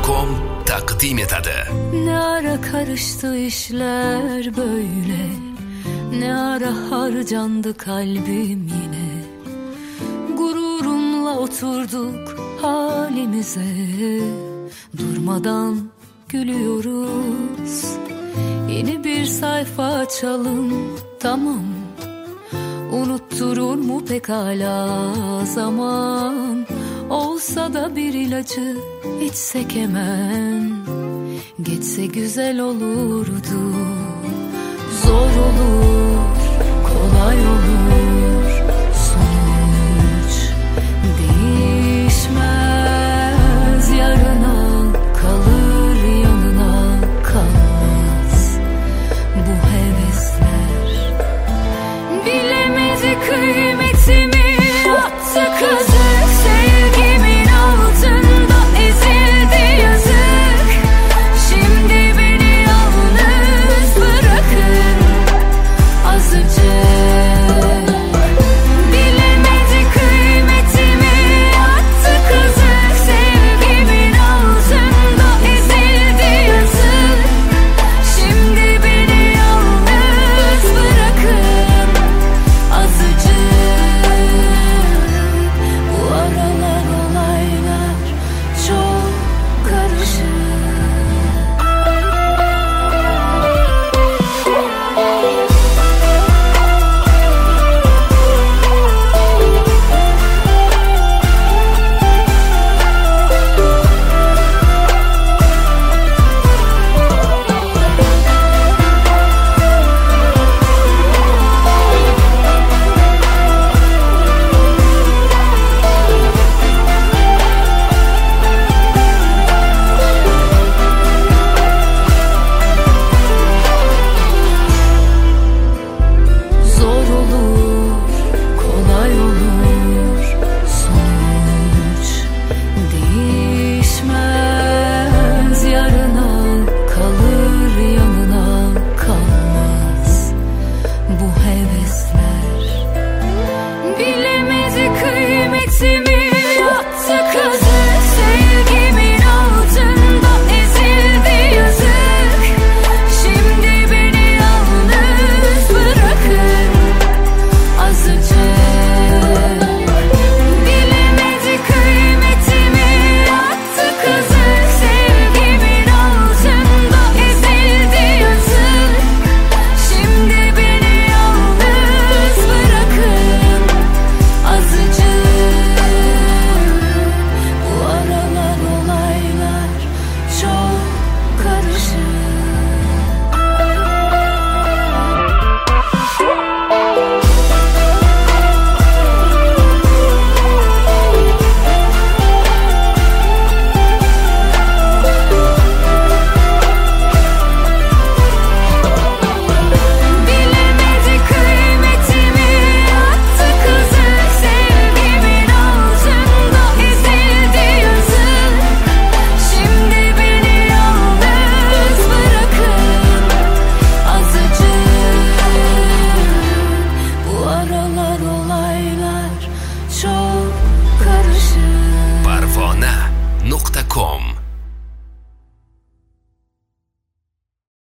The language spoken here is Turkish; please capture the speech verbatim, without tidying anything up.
com takdim etadi. Ne ara karıştı işler böyle, ne ara harcandı kalbim yine. Gururumla oturduk halimize, durmadan gülüyoruz. Yeni bir sayfa açalım, tamam. Unutturur mu pekala zaman? Olsa da bir ilacı içsek hemen, geçse güzel olurdu. Zor olur, kolay olur, sonuç değişmez. Yarına kalır, yanına kalmaz bu hevesler. Bilemedik kıymet